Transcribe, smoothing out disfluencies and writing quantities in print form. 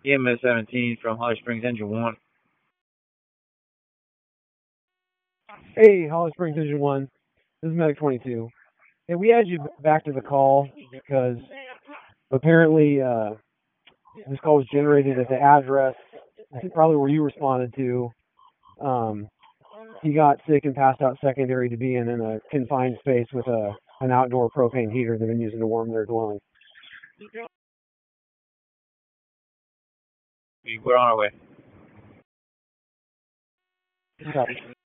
EMS 17 from Holly Springs Engine 1. Hey, Holly Springs Engine 1. This is Medic 22. Hey, we added you back to the call because apparently this call was generated at the address, I think probably where you responded to. He got sick and passed out secondary to being in a confined space with an outdoor propane heater they've been using to warm their dwelling. We're on our way. Copy.